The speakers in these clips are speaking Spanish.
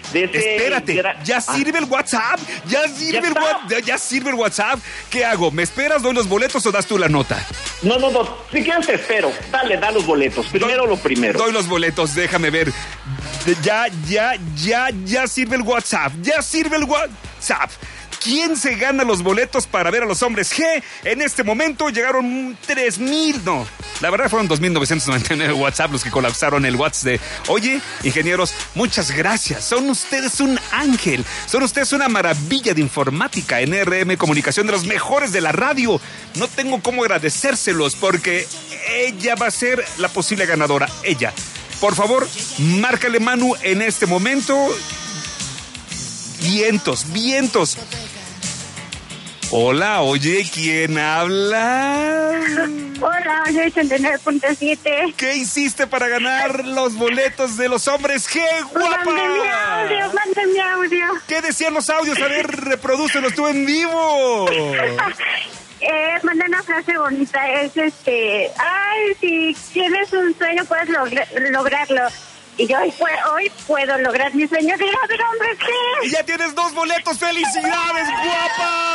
Espérate, ya sirve el WhatsApp. Ya sirve el WhatsApp. ¿Qué hago? ¿Me esperas, doy los boletos o das tú la nota? No. Si quieres te espero. Dale, da los boletos. Primero lo primero. Doy los boletos, déjame ver. Ya sirve el WhatsApp. Ya sirve el WhatsApp. ¿Quién se gana los boletos para ver a los Hombres G? En este momento llegaron 3,000, no, la verdad fueron 2,999 WhatsApp los que colapsaron el WhatsApp de, oye, ingenieros, muchas gracias, son ustedes un ángel, son ustedes una maravilla de informática en RM Comunicación, de los mejores de la radio. No tengo cómo agradecérselos porque ella va a ser la posible ganadora, ella. Por favor, márcale, Manu, en este momento. Vientos. Hola, oye, ¿quién habla? Hola, soy 89.7. ¿Qué hiciste para ganar los boletos de los Hombres G, guapa? Mande mi audio. ¿Qué decían los audios? A ver, reprodúcelos tú en vivo. Manda una frase bonita, es ay, si tienes un sueño puedes lograrlo. Y yo hoy puedo lograr mi sueño de ir a ver Hombres G. Y ya tienes 2 boletos, ¡felicidades, guapa!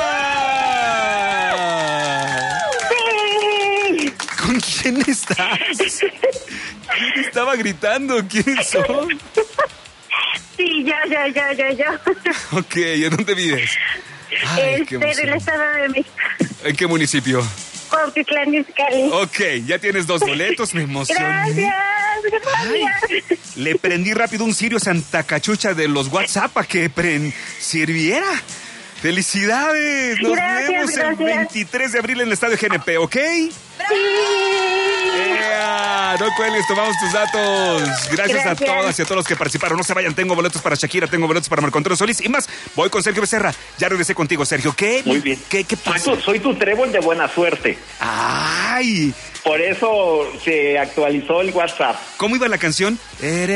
Sí. ¿Con quién estás? ¿Quién estaba gritando? ¿Quiénes son? Sí, yo. Ok, ¿en dónde vives? Ay, en el Estado de México. ¿En qué municipio? Cuautitlán Izcalli. Ok, ya tienes 2 boletos, me emocioné. Gracias. Le prendí rápido un Sirio Santa Cachucha de los WhatsApp para que sirviera. ¡Felicidades! Nos vemos el 23 de abril en el Estadio GNP, ¿ok? Sí. No cuelgues, tomamos tus datos. Gracias a todas y a todos los que participaron. No se vayan, tengo boletos para Shakira, tengo boletos para Marco Antonio Solís y más. Voy con Sergio Becerra. Ya regresé contigo, Sergio. ¿Qué? Muy bien. ¿Qué pasa? Soy tu trébol de buena suerte. ¡Ay! Por eso se actualizó el WhatsApp. ¿Cómo iba la canción?